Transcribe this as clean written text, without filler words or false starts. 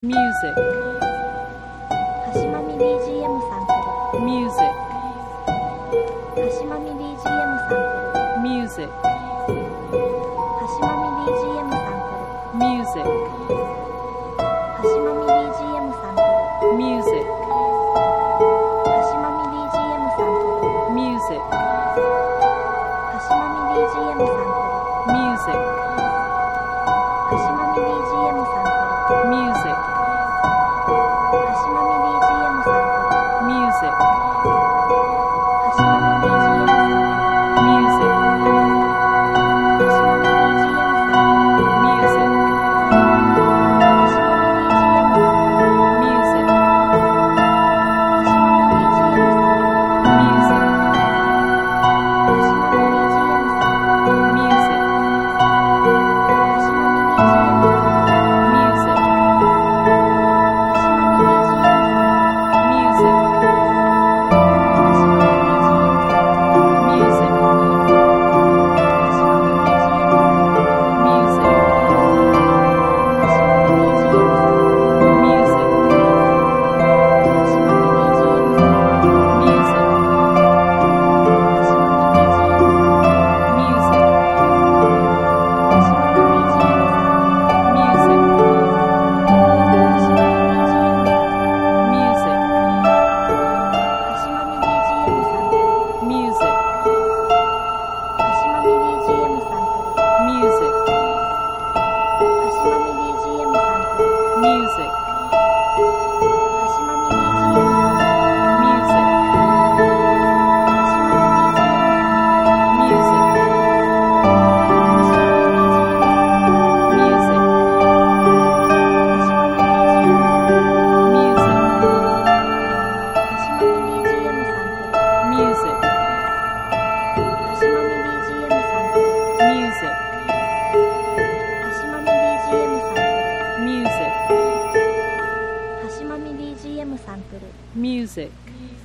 music はしまみ BGM サンプル music はしまみ BGM サンプル music はしまみ BGM サンプル music はしまみ BGM サンプル music はしまみ BGM サンプル music はしまみ BGM サンプル music はしまみ BGM サンプル music はしまみ BGM サンプル music はしまみ BGM サンプル music はしまみ BGM サンプル music はしまみ BGM サンプル music はしまみ BGM サンプル music はしまみ BGM サンプル music はしまみ BGM サンプル music はしまみ BGM サンプル music はしまみ BGM サンプル music